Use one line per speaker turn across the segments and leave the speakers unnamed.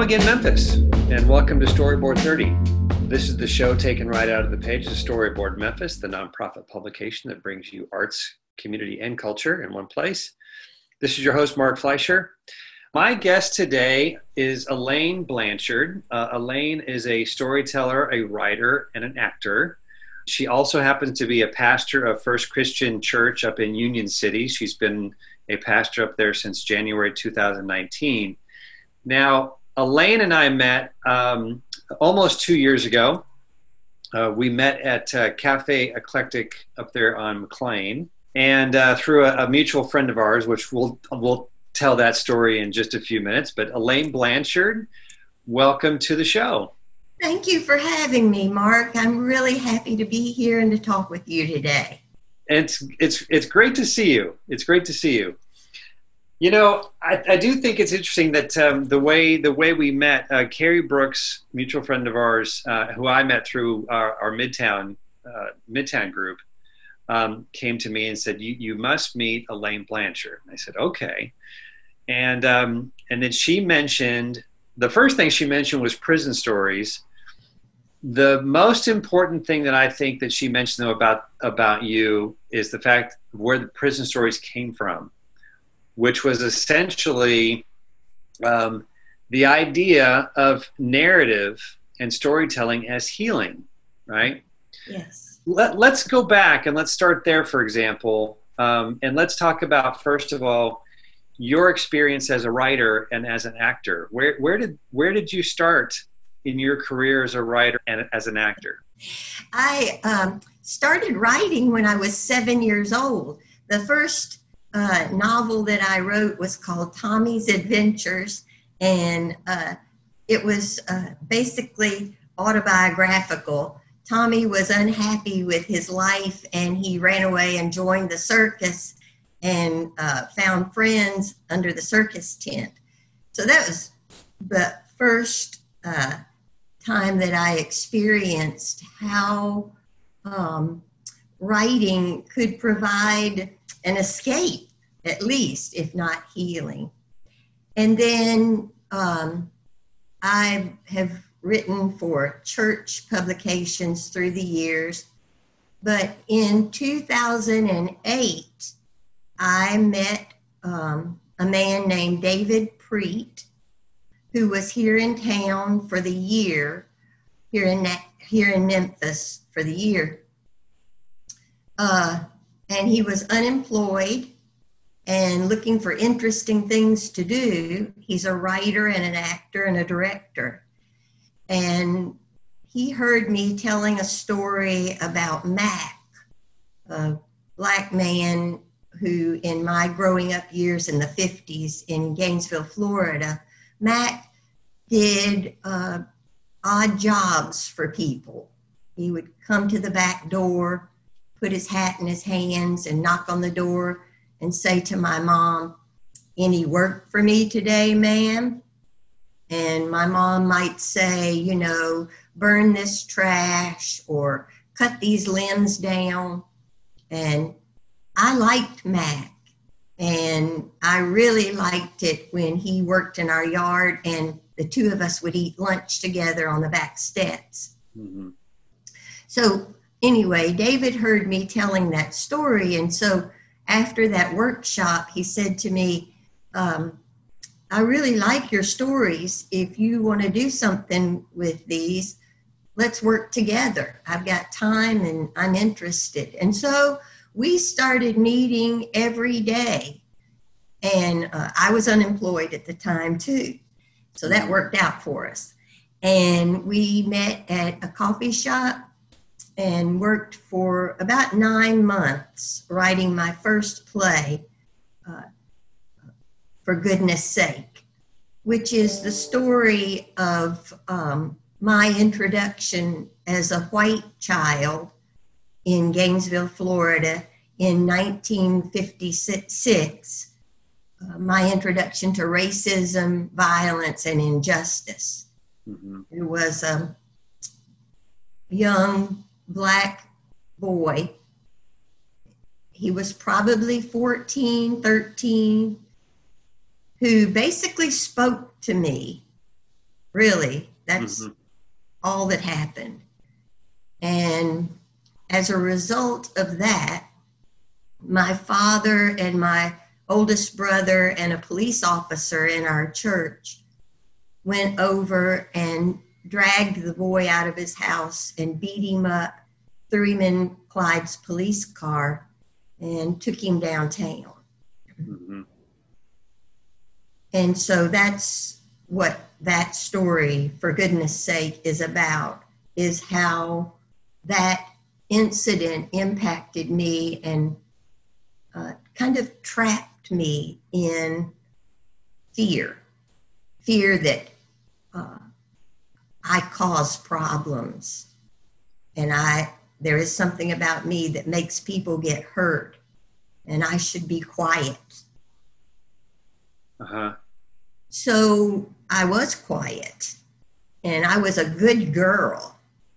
again, Memphis, and welcome to Storyboard 30. This is the show taken right out of the pages of Storyboard Memphis, the nonprofit publication that brings you arts, community, and culture in one place. This is your host, Mark Fleischer. My guest today is Elaine Blanchard. Elaine is a storyteller, a writer, and an actor. She also happens to be a pastor of First Christian Church up in Union City. She's been a pastor up there since January 2019. Now, Elaine and I met almost 2 years ago. We met at Cafe Eclectic up there on McLean, and through a mutual friend of ours, which we'll tell that story in just a few minutes. But Elaine Blanchard, welcome to the show.
Thank you for having me, Mark. I'm really happy to be here and to talk with you today.
It's great to see you. It's great to see you. You know, I do think it's interesting that the way we met, Carrie Brooks, mutual friend of ours, who I met through our Midtown group, came to me and said, "You must meet Elaine Blanchard." And I said, "Okay." And then she mentioned, the first thing she mentioned was prison stories. The most important thing that I think that she mentioned though about you is the fact where the prison stories came from, which was essentially the idea of narrative and storytelling as healing, right?
Yes.
Let's go back and let's start there, for example, and let's talk about, first of all, your experience as a writer and as an actor. Where did you start in your career as a writer and as an actor?
I started writing when I was 7 years old. The first novel that I wrote was called Tommy's Adventures, and it was basically autobiographical. Tommy was unhappy with his life, and he ran away and joined the circus and found friends under the circus tent. So that was the first time that I experienced how writing could provide an escape, at least, if not healing. And then I have written for church publications through the years. But in 2008, I met a man named David Preet, who was here in town for the year, here in Memphis for the year. And he was unemployed and looking for interesting things to do. He's a writer and an actor and a director. And he heard me telling a story about Mac, a black man who, in my growing up years in the 50s in Gainesville, Florida, Mac did odd jobs for people. He would come to the back door, put his hat in his hands and knock on the door and say to my mom, "Any work for me today, ma'am?" And my mom might say, you know, "Burn this trash," or "Cut these limbs down." And I liked Mac, and I really liked it when he worked in our yard and the two of us would eat lunch together on the back steps. Mm-hmm. So anyway, David heard me telling that story, and so after that workshop, he said to me, "I really like your stories. If you want to do something with these, let's work together. I've got time and I'm interested." And so we started meeting every day. And I was unemployed at the time too. So that worked out for us. And we met at a coffee shop and worked for about 9 months writing my first play, For Goodness Sake, which is the story of my introduction as a white child in Gainesville, Florida in 1956, my introduction to racism, violence, and injustice. Mm-hmm. It was a young Black boy. He was probably 14, 13, who basically spoke to me really. That's all that happened. And as a result of that, my father and my oldest brother and a police officer in our church went over and dragged the boy out of his house and beat him up, threw him in Clyde's police car, and took him downtown. Mm-hmm. And so that's what that story, for goodness sake, is about, is how that incident impacted me and kind of trapped me in fear that I cause problems, and there is something about me that makes people get hurt, and I should be quiet. So I was quiet, and I was a good girl.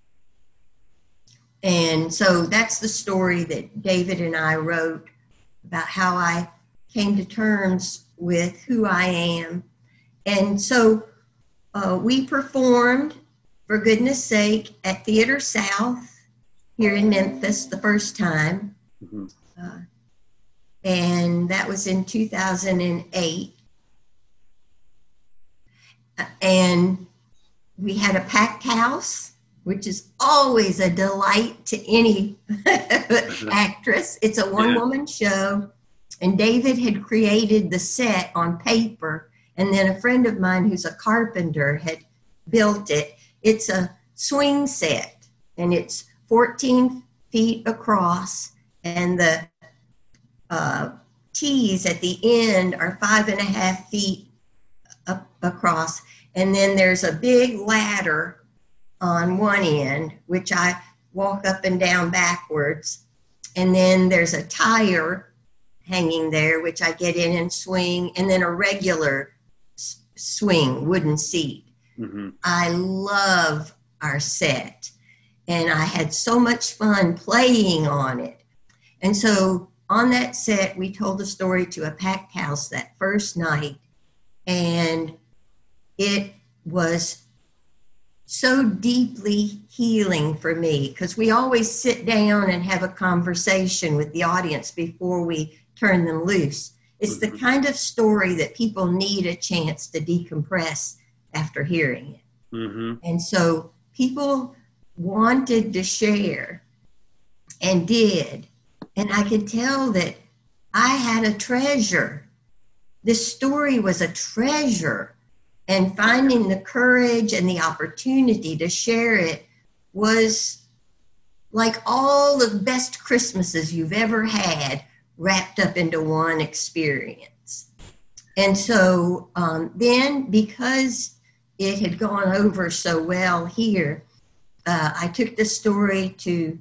And so that's the story that David and I wrote about how I came to terms with who I am. And so we performed, for goodness sake, at Theater South here in Memphis the first time. Mm-hmm. And that was in 2008. And we had a packed house, which is always a delight to any actress. It's a one-woman show, and David had created the set on paper, and then a friend of mine who's a carpenter had built it. It's a swing set, and it's 14 feet across, and the tees at the end are 5.5 feet across, and then there's a big ladder on one end, which I walk up and down backwards. And then there's a tire hanging there, which I get in and swing, and then a regular swing wooden seat. Mm-hmm. I love our set, and I had so much fun playing on it. And so on that set, we told the story to a packed house that first night, and it was so deeply healing for me, because we always sit down and have a conversation with the audience before we turn them loose. It's the kind of story that people need a chance to decompress after hearing it. Mm-hmm. And so people wanted to share and did. And I could tell that I had a treasure. This story was a treasure. And finding the courage and the opportunity to share it was like all the best Christmases you've ever had wrapped up into one experience. And so then, because it had gone over so well here, I took the story to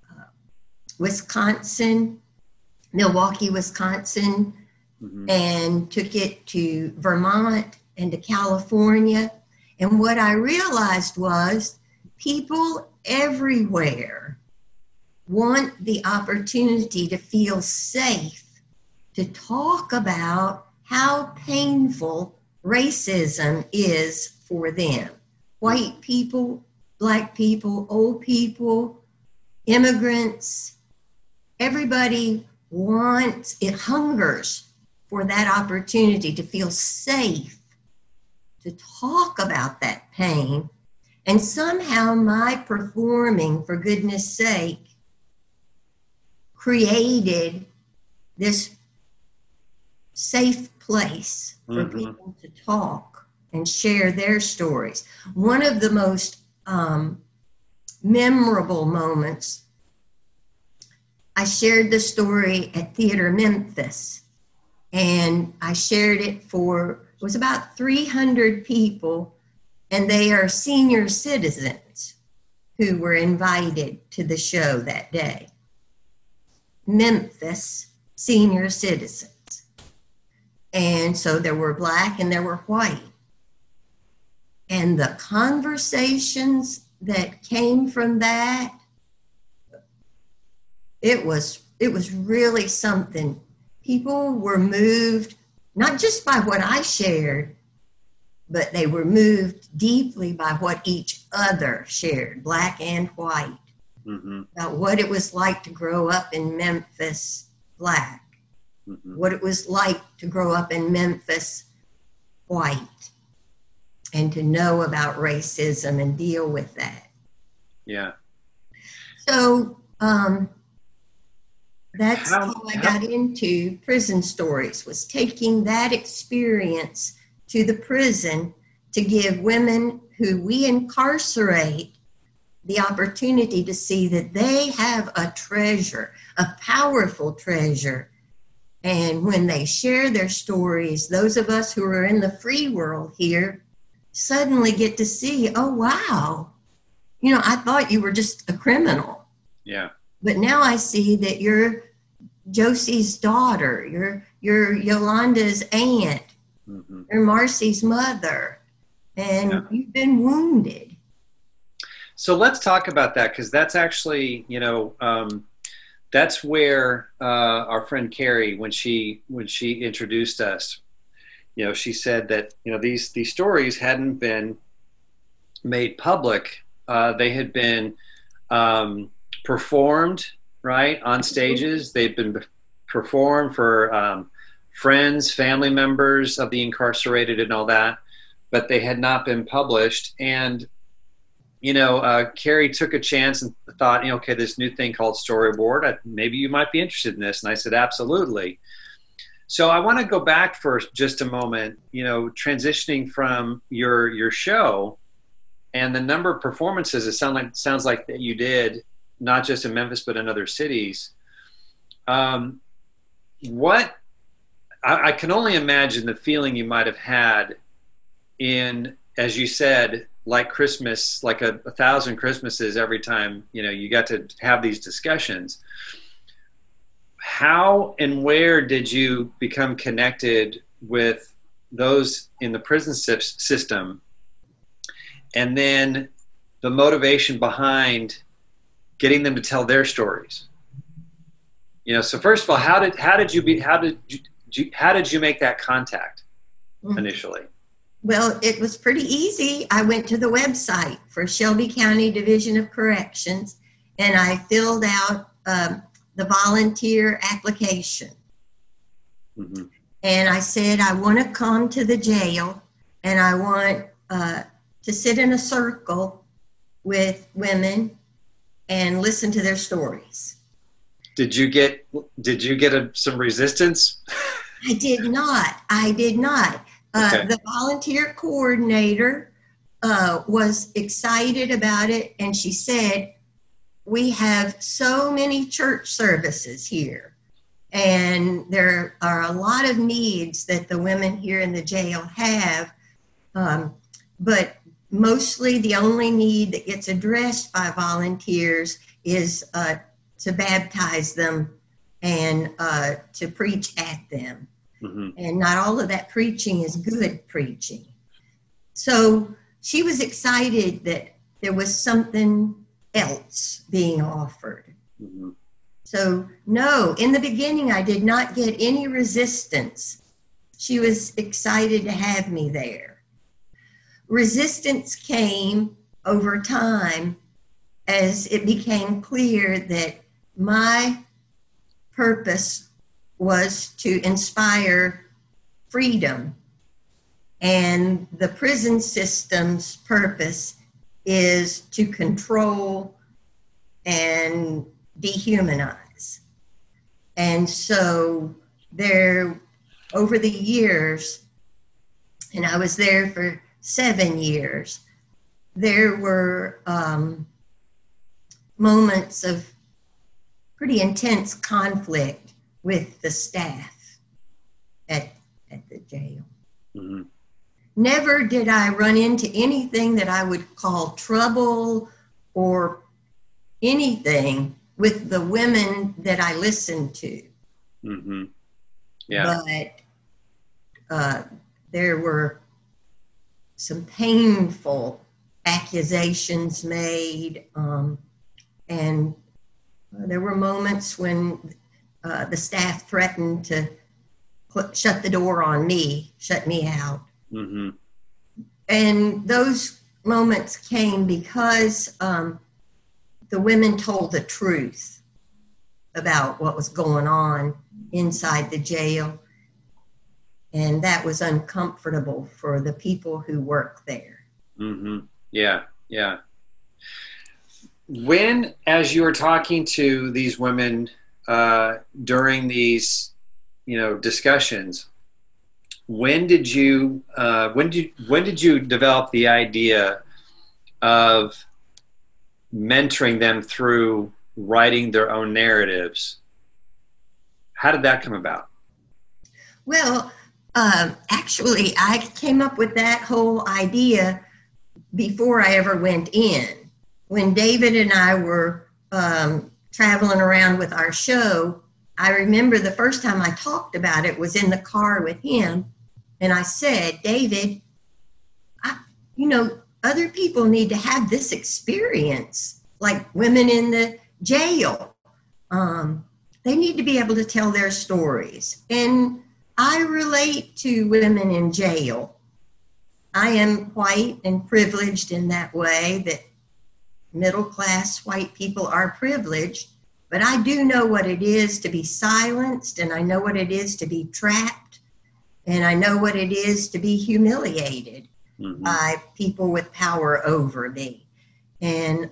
Wisconsin, Milwaukee, Wisconsin, and took it to Vermont and to California. And what I realized was people everywhere want the opportunity to feel safe, to talk about how painful racism is for them. White people, Black people, old people, immigrants, everybody wants, it hungers for that opportunity to feel safe, to talk about that pain. And somehow my performing, for goodness sake, created this safe place for people to talk and share their stories. One of the most memorable moments, I shared the story at Theater Memphis, and I shared it it was about 300 people, and they are senior citizens who were invited to the show that day. Memphis senior citizens. And so there were Black and there were white. And the conversations that came from that, it was really something. People were moved, not just by what I shared, but they were moved deeply by what each other shared, Black and white, about what it was like to grow up in Memphis Black, what it was like to grow up in Memphis white, and to know about racism and deal with that.
Yeah.
So that's how I got into Prison Stories, was taking that experience to the prison to give women who we incarcerate the opportunity to see that they have a treasure, a powerful treasure. And when they share their stories, those of us who are in the free world here suddenly get to see, oh, wow, you know, I thought you were just a criminal.
Yeah.
But now I see that you're Josie's daughter, you're Yolanda's aunt, you're Marcy's mother, and you've been wounded.
So let's talk about that, because that's actually, you know, that's where our friend Carrie, when she introduced us, you know, she said that, you know, these stories hadn't been made public. They had been performed, right, on stages. They'd been performed for friends, family members of the incarcerated and all that, but they had not been published. And, you know, Carrie took a chance and thought, you know, okay, this new thing called Storyboard, maybe you might be interested in this. And I said, absolutely. So I want to go back for just a moment, you know, transitioning from your show and the number of performances it sounds like that you did, not just in Memphis, but in other cities. What I can only imagine the feeling you might have had in, as you said, like Christmas, like a 1,000 Christmases every time, you know, you got to have these discussions. How and where did you become connected with those in the prison system? And then the motivation behind getting them to tell their stories. You know, so first of all, how did you make that contact initially?
Well, it was pretty easy. I went to the website for Shelby County Division of Corrections, and I filled out the volunteer application. And I said, I want to come to the jail, and I want to sit in a circle with women and listen to their stories.
Did you get some resistance?
I did not. Okay. The volunteer coordinator was excited about it, and she said, we have so many church services here, and there are a lot of needs that the women here in the jail have, but mostly the only need that gets addressed by volunteers is to baptize them and to preach at them. And not all of that preaching is good preaching. So she was excited that there was something else being offered. So no, in the beginning, I did not get any resistance. She was excited to have me there. Resistance came over time as it became clear that my purpose was to inspire freedom, and the prison system's purpose is to control and dehumanize. And so there, over the years, and I was there for 7 years, there were moments of pretty intense conflict with the staff at the jail. Never did I run into anything that I would call trouble or anything with the women that I listened to.
Yeah.
But there were some painful accusations made, and there were moments when the staff threatened to shut the door on me, shut me out. And those moments came because the women told the truth about what was going on inside the jail. And that was uncomfortable for the people who work there.
Mm-hmm. Yeah, yeah. When, as you were talking to these women during these, discussions, when did you develop the idea of mentoring them through writing their own narratives? How did that come about?
Well, actually, I came up with that whole idea before I ever went in. When David and I were traveling around with our show, I remember the first time I talked about it was in the car with him. And I said, David, other people need to have this experience, like women in the jail. They need to be able to tell their stories. And I relate to women in jail. I am white and privileged in that way, that middle-class white people are privileged, but I do know what it is to be silenced, and I know what it is to be trapped, and I know what it is to be humiliated by people with power over me. And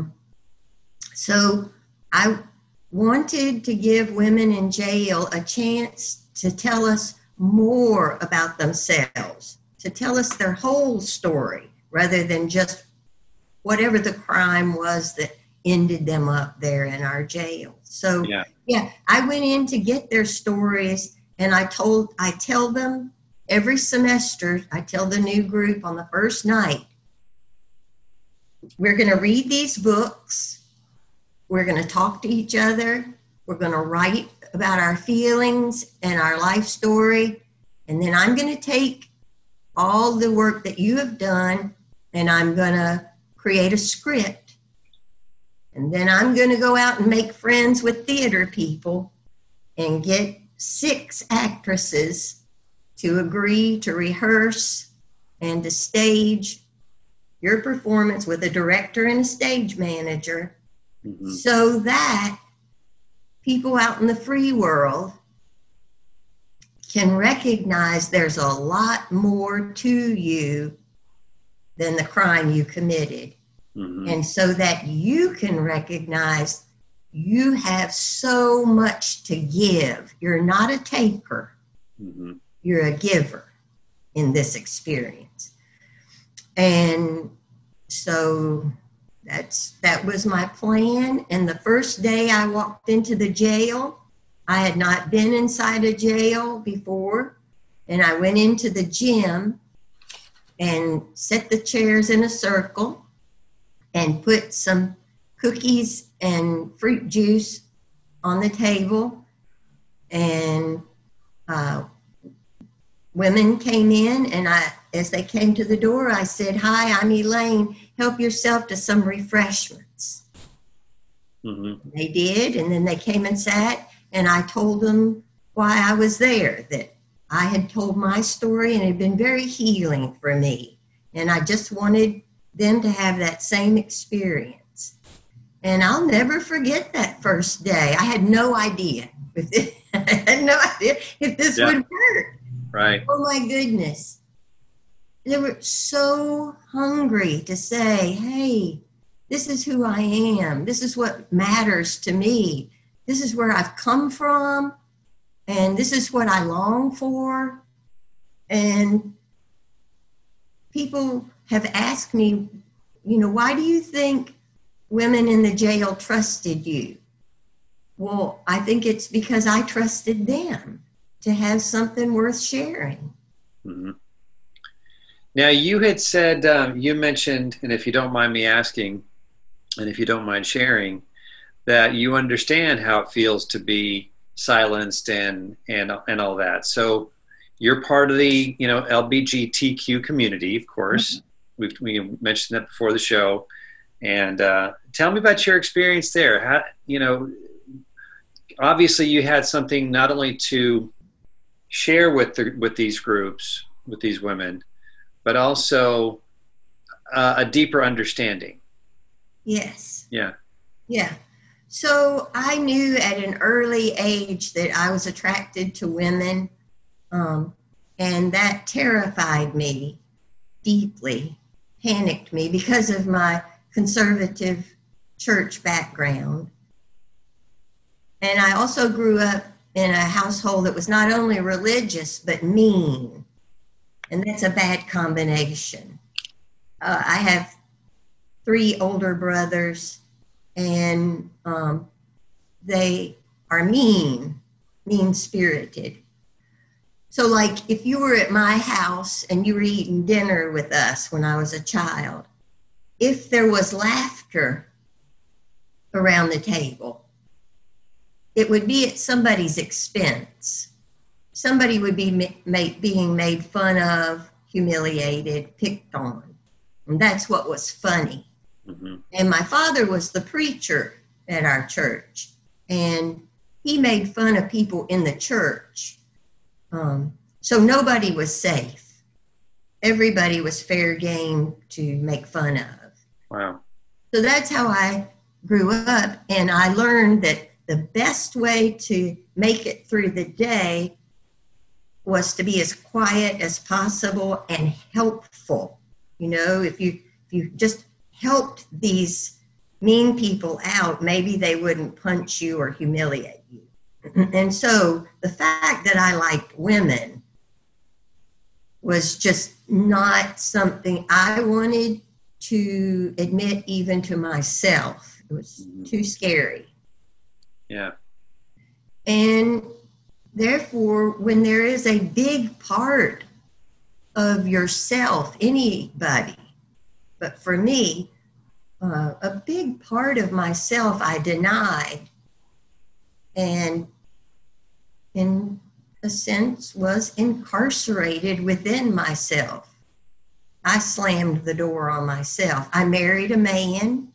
so I wanted to give women in jail a chance to tell us more about themselves, to tell us their whole story, rather than just whatever the crime was that ended them up there in our jail. So yeah, I went in to get their stories, and I tell them every semester, I tell the new group on the first night, we're going to read these books, we're going to talk to each other, we're going to write about our feelings and our life story, and then I'm going to take all the work that you have done, and I'm going to create a script. And then I'm going to go out and make friends with theater people and get 6 actresses to agree to rehearse and to stage your performance with a director and a stage manager, so that people out in the free world can recognize there's a lot more to you than the crime you committed. And so that you can recognize you have so much to give. You're not a taker. You're a giver in this experience. And so that was my plan. And the first day I walked into the jail, I had not been inside a jail before. And I went into the gym and set the chairs in a circle and put some cookies and fruit juice on the table. And women came in, and as they came to the door, I said, "Hi, I'm Elaine. Help yourself to some refreshments." They did, and then they came and sat, and I told them why I was there, that I had told my story, and it had been very healing for me. And I just wanted them to have that same experience. And I'll never forget that first day. I had no idea. I had no idea if this would work.
Right.
Oh my goodness. They were so hungry to say, hey, this is who I am. This is what matters to me. This is where I've come from. And this is what I long for. And people have asked me, why do you think women in the jail trusted you? Well, I think it's because I trusted them to have something worth sharing.
Now, you had said, you mentioned, and if you don't mind me asking, and if you don't mind sharing, that you understand how it feels to be silenced and all that. So you're part of the LGBTQ community, of course. We mentioned that before the show. And tell me about your experience there. How, obviously you had something not only to share with these groups, with these women, but also a deeper understanding.
Yes.
Yeah.
Yeah. So I knew at an early age that I was attracted to women, and that terrified me deeply, panicked me because of my conservative church background. And I also grew up in a household that was not only religious, but mean. And that's a bad combination. I have 3 older brothers, and they are mean-spirited. So like if you were at my house and you were eating dinner with us when I was a child, if there was laughter around the table, it would be at somebody's expense. Somebody would be being made fun of, humiliated, picked on. And that's what was funny. Mm-hmm. And my father was the preacher at our church, and he made fun of people in the church. So nobody was safe. Everybody was fair game to make fun of.
Wow.
So that's how I grew up, and I learned that the best way to make it through the day was to be as quiet as possible and helpful. You know, if you just helped these mean people out, maybe they wouldn't punch you or humiliate you. And so the fact that I liked women was just not something I wanted to admit even to myself. It was too scary.
Yeah.
And therefore, when there is a big part of yourself, anybody, but for me, a big part of myself I denied, and in a sense was incarcerated within myself. I slammed the door on myself. I married a man.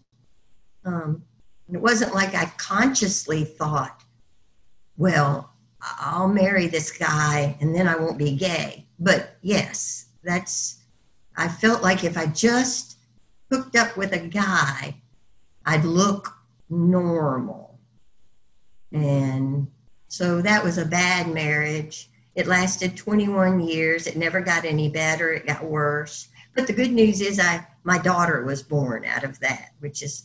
It wasn't like I consciously thought, well, I'll marry this guy and then I won't be gay. But yes, I felt like if I just hooked up with a guy, I'd look normal. And so that was a bad marriage. It lasted 21 years. It never got any better. It got worse. But the good news is my daughter was born out of that, which is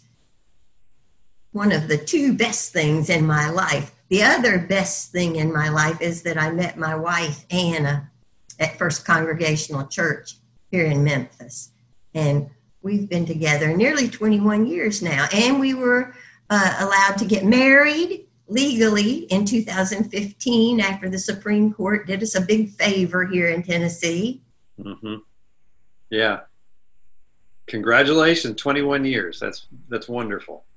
one of the 2 best things in my life. The other best thing in my life is that I met my wife, Anna, at First Congregational Church here in Memphis. And we've been together nearly 21 years now. And we were allowed to get married legally in 2015 after the Supreme Court did us a big favor here in Tennessee.
Mm-hmm. Yeah. Congratulations, 21 years. That's wonderful.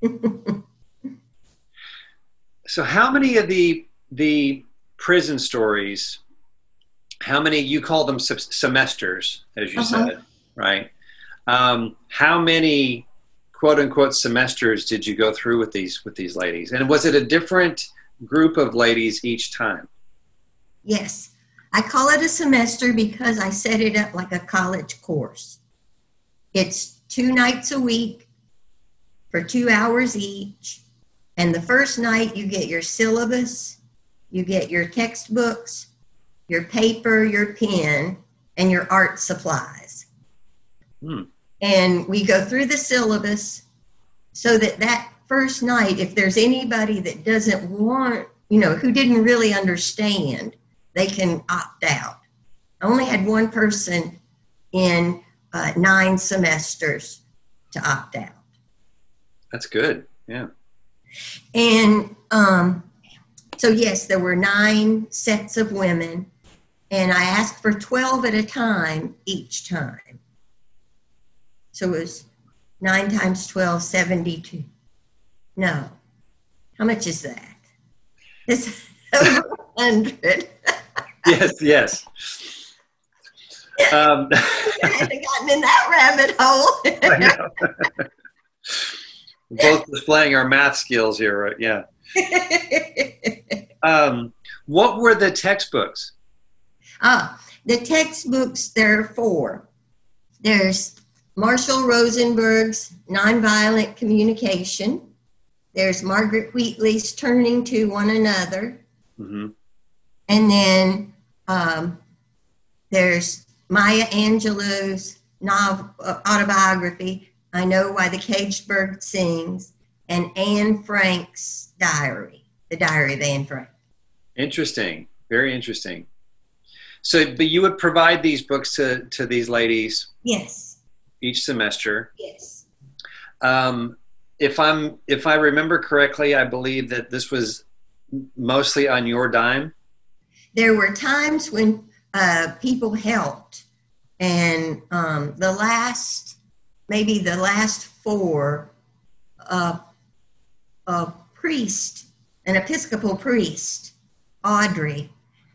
So how many of the prison stories, how many, you call them semesters, as you said, right? How many quote unquote semesters did you go through with these ladies? And was it a different group of ladies each time?
Yes. I call it a semester because I set it up like a college course. It's 2 nights a week for 2 hours each. And the first night you get your syllabus, you get your textbooks, your paper, your pen, and your art supplies. And we go through the syllabus so that first night, if there's anybody that doesn't want, who didn't really understand, they can opt out. I only had one person in 9 semesters to opt out.
That's good. Yeah.
And so, yes, there were 9 sets of women, and I asked for 12 at a time each time. So it was 9 times 12, 72. No. How much is that? It's over 100.
Yes.
I hadn't gotten in that rabbit hole.
I know. Both displaying our math skills here, right? Yeah. What were the textbooks?
The textbooks, there are 4. There's Marshall Rosenberg's Nonviolent Communication. There's Margaret Wheatley's Turning to One Another.
Mm-hmm.
And then there's Maya Angelou's autobiography, I Know Why the Caged Bird Sings, and Anne Frank's diary, The Diary of Anne Frank.
Interesting. Very interesting. So, but you would provide these books to these ladies?
Yes.
Each semester?
Yes.
If I remember correctly, I believe that this was mostly on your dime.
There were times when people helped, and the last 4, a priest, an Episcopal priest, Audrey,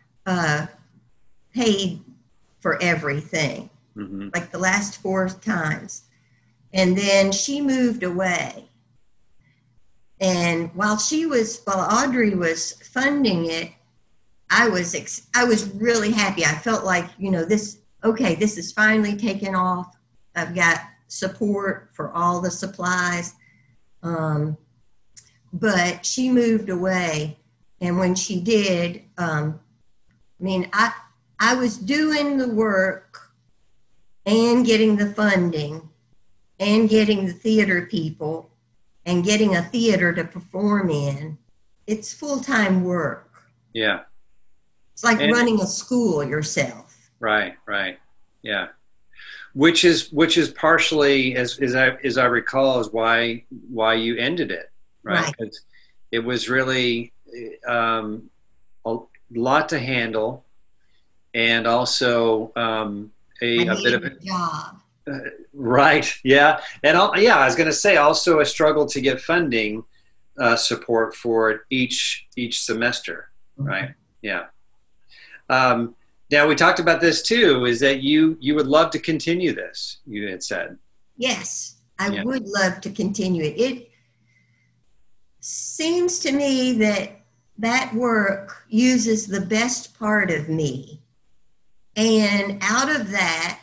paid for everything,
Mm-hmm.
like the last 4 times. And then she moved away. And while Audrey was funding it, I was really happy. I felt like, this is finally taken off. I've got support for all the supplies. But she moved away. And when she did, I was doing the work and getting the funding and getting the theater people and getting a theater to perform in. It's full-time work.
Yeah.
It's like running a school yourself.
Right. Yeah. Which is partially, as I recall, is why you ended it, right? Because it was really a lot to handle, and also a bit of a
job.
Right. Yeah. And I was going to say also a struggle to get funding support for each semester. Mm-hmm. Right. Yeah. Now we talked about this too, is that you would love to continue this, you had said.
Yes, I would love to continue it. It seems to me that work uses the best part of me. And out of that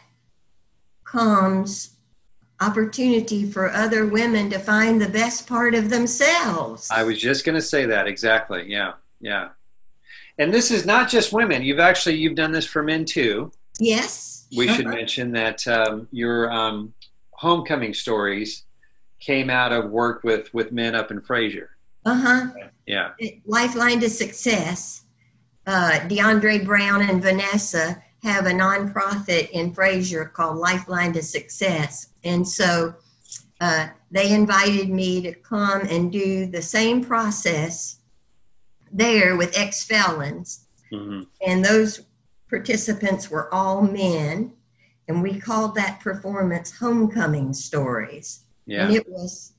comes opportunity for other women to find the best part of themselves.
I was just going to say that. Exactly. Yeah. Yeah. And this is not just women. You've done this for men too.
Yes.
We should mention that your homecoming stories came out of work with men up in Fraser.
Uh-huh.
Yeah.
Lifeline to Success. DeAndre Brown and Vanessa have a nonprofit in Fraser called Lifeline to Success. And so they invited me to come and do the same process there with ex-felons. Mm-hmm. And those participants were all men. And we called that performance Homecoming Stories. Yeah. And it was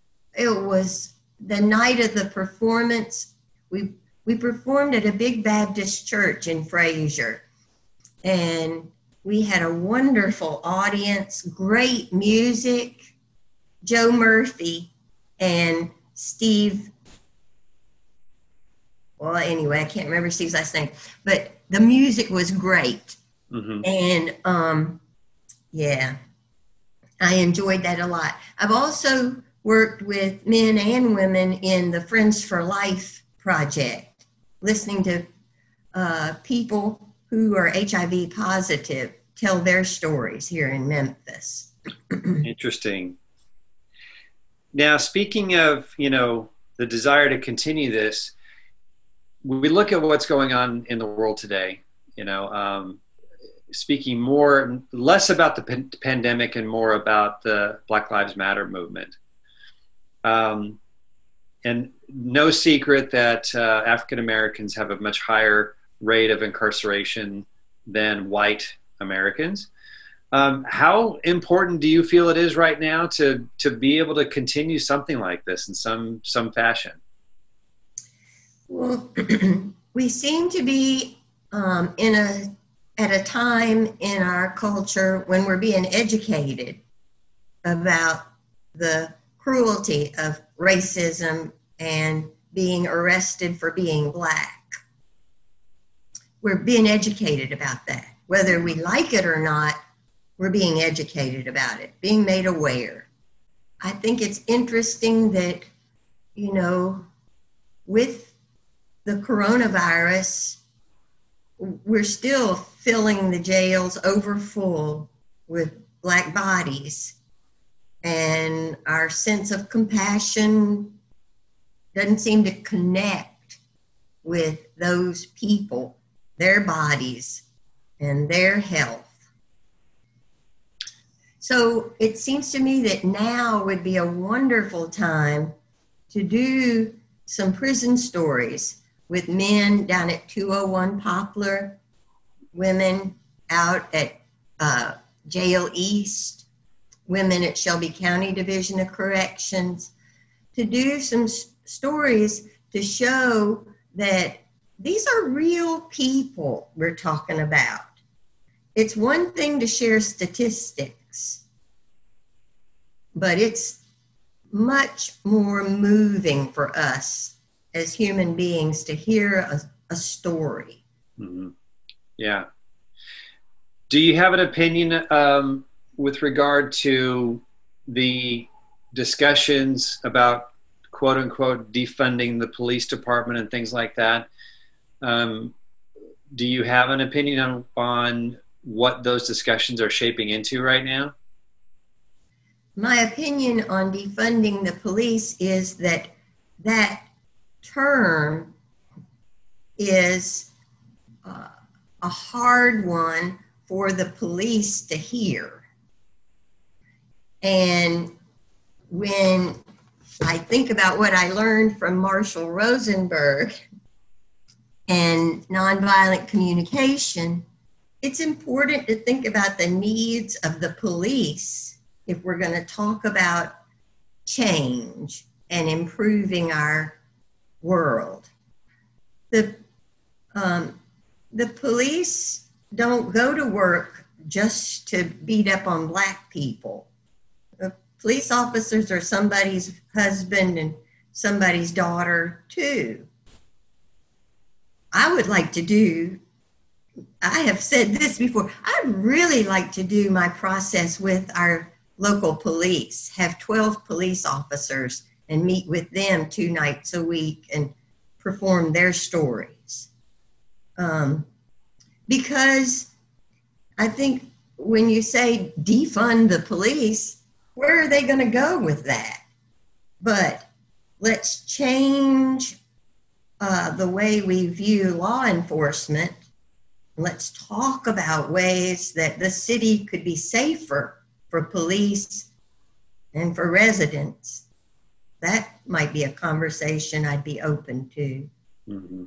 the night of the performance. We performed at a big Baptist church in Fraser. And we had a wonderful audience, great music. Joe Murphy and Steve, well, anyway, I can't remember Steve's last name, but the music was great. Mm-hmm. And I enjoyed that a lot. I've also worked with men and women in the Friends for Life project, listening to people who are HIV positive tell their stories here in Memphis.
Interesting. Now, speaking of, the desire to continue this, we look at what's going on in the world today, speaking less about the pandemic and more about the Black Lives Matter movement. And no secret that African Americans have a much higher rate of incarceration than white Americans. How important do you feel it is right now to be able to continue something like this in some fashion?
Well, we seem to be at a time in our culture when we're being educated about the cruelty of racism and being arrested for being Black. we're being educated about that. Whether we like it or not, we're being educated about it, being made aware. I think it's interesting that, you know, with the coronavirus, we're still filling the jails over full with Black bodies. And our sense of compassion doesn't seem to connect with those people, their bodies, and their health. So it seems to me that now would be a wonderful time to do some prison stories with men down at 201 Poplar, women out at Jail East, women at Shelby County Division of Corrections, to do some stories to show that these are real people we're talking about. It's one thing to share statistics, but it's much more moving for us as human beings to hear a story.
Mm-hmm. Yeah. Do you have an opinion with regard to the discussions about quote unquote defunding the police department and things like that? Do you have an opinion on what those discussions are shaping into right now?
My opinion on defunding the police is that that term is a hard one for the police to hear. And when I think about what I learned from Marshall Rosenberg and nonviolent communication, it's important to think about the needs of the police if we're going to talk about change and improving our world. The police don't go to work just to beat up on Black people. The police officers are somebody's husband and somebody's daughter too. I have said this before, I'd really like to do my process with our local police, have 12 police officers and meet with them 2 nights a week and perform their stories. Because I think when you say defund the police, where are they going to go with that? But let's change the way we view law enforcement. Let's talk about ways that the city could be safer for police and for residents. That might be a conversation I'd be open to.
Mm-hmm.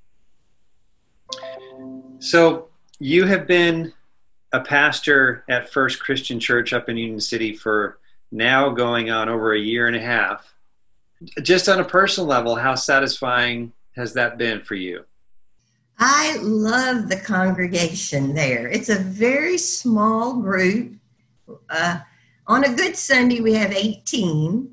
So you have been a pastor at First Christian Church up in Union City for now going on over a year and a half. Just on a personal level, how satisfying has that been for you?
I love the congregation there. It's a very small group. On a good Sunday, we have 18.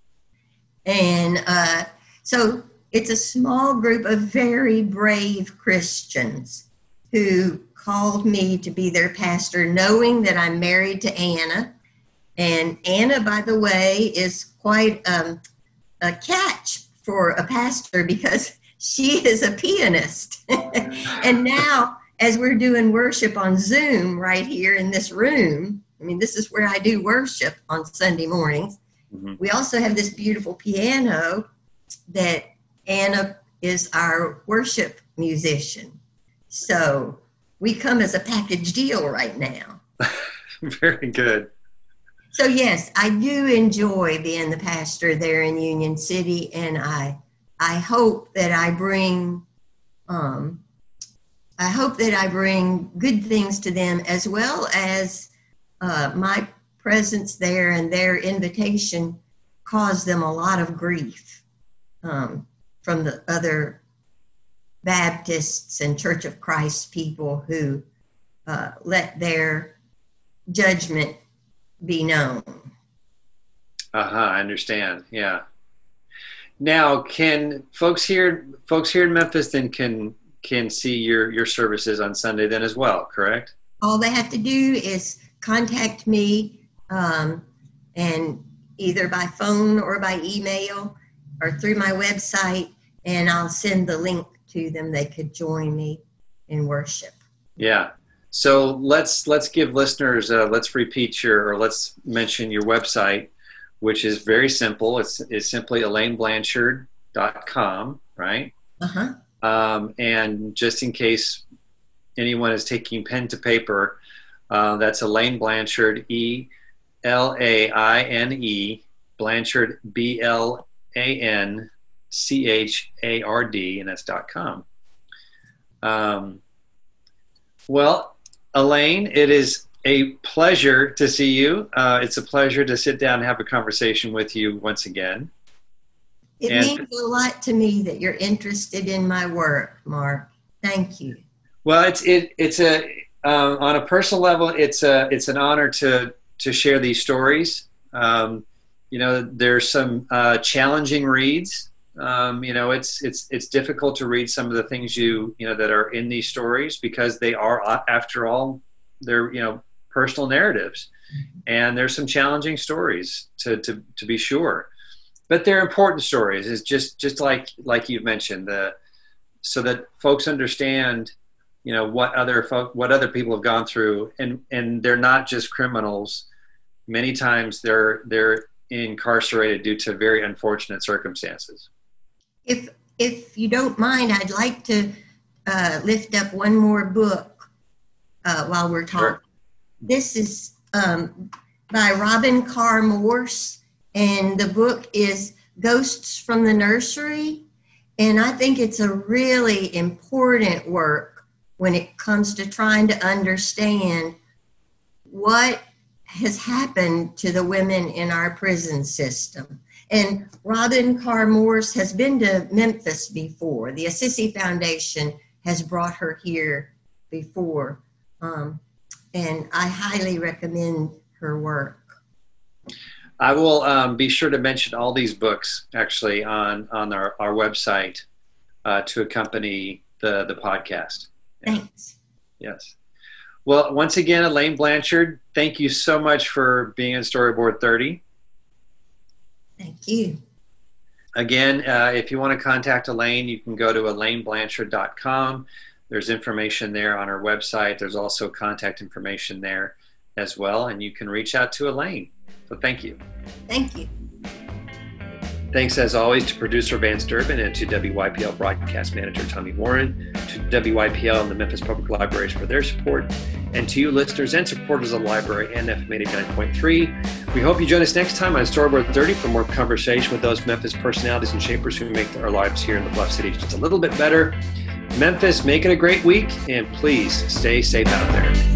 And so it's a small group of very brave Christians who called me to be their pastor, knowing that I'm married to Anna. And Anna, by the way, is quite a catch for a pastor because she is a pianist. And now, as we're doing worship on Zoom right here in this room, I mean, this is where I do worship on Sunday mornings. Mm-hmm. We also have this beautiful piano that Anna is our worship musician. So we come as a package deal right now.
Very good.
So yes, I do enjoy being the pastor there in Union City, and I hope that I bring good things to them, as well as my presence there and their invitation caused them a lot of grief from the other Baptists and Church of Christ people who let their judgment be known.
I understand. Yeah. Now, can folks here in Memphis then can can see your services on Sunday then as well, correct?
All they have to do is contact me, and either by phone or by email or through my website, and I'll send the link to them. They could join me in worship.
Yeah. So let's give listeners, let's mention your website, which is very simple. It's simply ElaineBlanchard.com, right?
Uh-huh.
And just in case anyone is taking pen to paper, that's Elaine Blanchard, ELAINE, Blanchard, BLANCHARD, and that's .com. Well, Elaine, it is a pleasure to see you. It's a pleasure to sit down and have a conversation with you once again.
It means a lot to me that you're interested in my work, Mark. Thank you.
Well, it's on a personal level, it's an honor to share these stories. There's some challenging reads. It's difficult to read some of the things that are in these stories, because they are, after all, they're personal narratives, and there's some challenging stories to be sure, but they're important stories. It's just like you've mentioned, so that folks understand what other people have gone through, and they're not just criminals. Many times they're incarcerated due to very unfortunate circumstances.
If you don't mind, I'd like to lift up one more book while we're talking. Sure. This is by Robin Carr Morse, and the book is Ghosts from the Nursery. And I think it's a really important work when it comes to trying to understand what has happened to the women in our prison system. And Robin Carr Morse has been to Memphis before. The Assisi Foundation has brought her here before. And I highly recommend her work.
I will be sure to mention all these books actually on our website to accompany the podcast.
Thanks.
Yes. Well, once again, Elaine Blanchard, thank you so much for being on Storyboard 30.
Thank you.
Again, if you want to contact Elaine, you can go to ElaineBlanchard.com. There's information there on our website. There's also contact information there as well, and you can reach out to Elaine. So thank you.
Thank you.
Thanks, as always, to producer Vance Durbin and to WYPL broadcast manager Tommy Warren, to WYPL and the Memphis Public Libraries for their support, and to you listeners and supporters of the library and FM 89.3. We hope you join us next time on Storyboard 30 for more conversation with those Memphis personalities and shapers who make our lives here in the Bluff City just a little bit better. Memphis, make it a great week, and please stay safe out there.